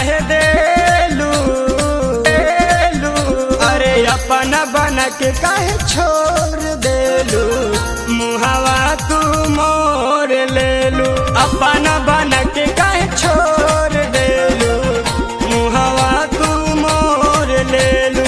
काहे देलू अरे अपना बना के काहे छोड़ देलू मुहावा तू मोर लेलू अपना बना के काहे छोड़ देलू मुहावा तू मोर लेलू।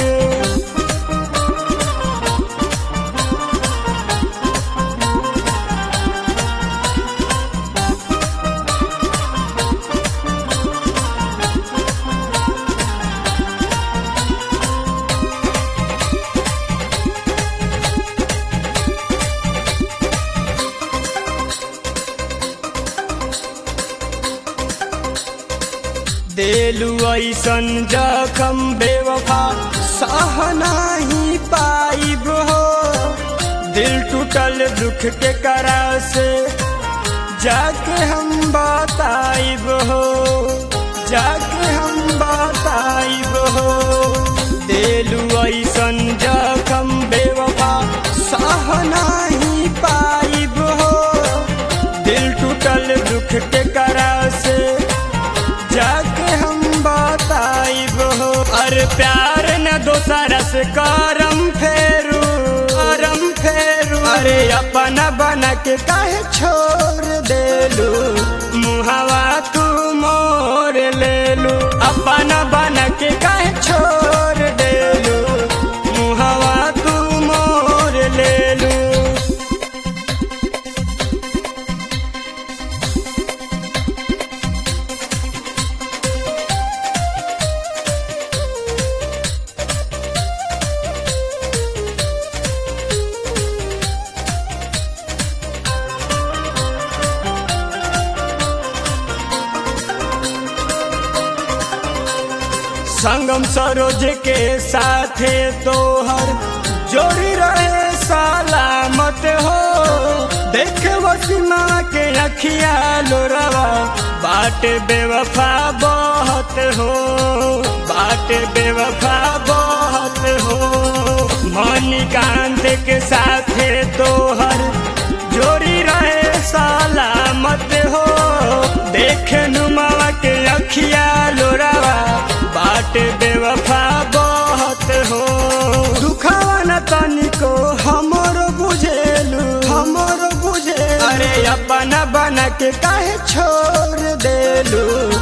देलू ऐसन जखम बेवफा सह नहीं पाइब हो दिल टूटल दुख के करा से जाके हम बताइब हो जाके हम बताइब हो। देलू ऐसन जखम बेवफा सह नहीं पाइब हो दिल टूटल दुख के करा से जाके हम बताइब हो। अरे प्यार न दोसरा से करम फेरू अरे अपना बना के काहे छोड़ देलू मुहावा तू मोर लेलू अपना बना के काहे छोड़ देलू मुहावा तू मोर लेलू। संगम सरोज के साथे तोहर जोड़ी रहे सलामत हो देख वसीमा के अखिया लोरवा बाट बेवफा बहुत हो बाट बेवफा बहुत हो। मणिकांत के साथे तोहर जोड़ी रहे सलामत हो देख नुमावा के अखिया लोरवा बाट बेवफा बहुत हो। दुखावा न तनिको हमरो बुझेलू अरे अपना बना के काहे छोड़ देलू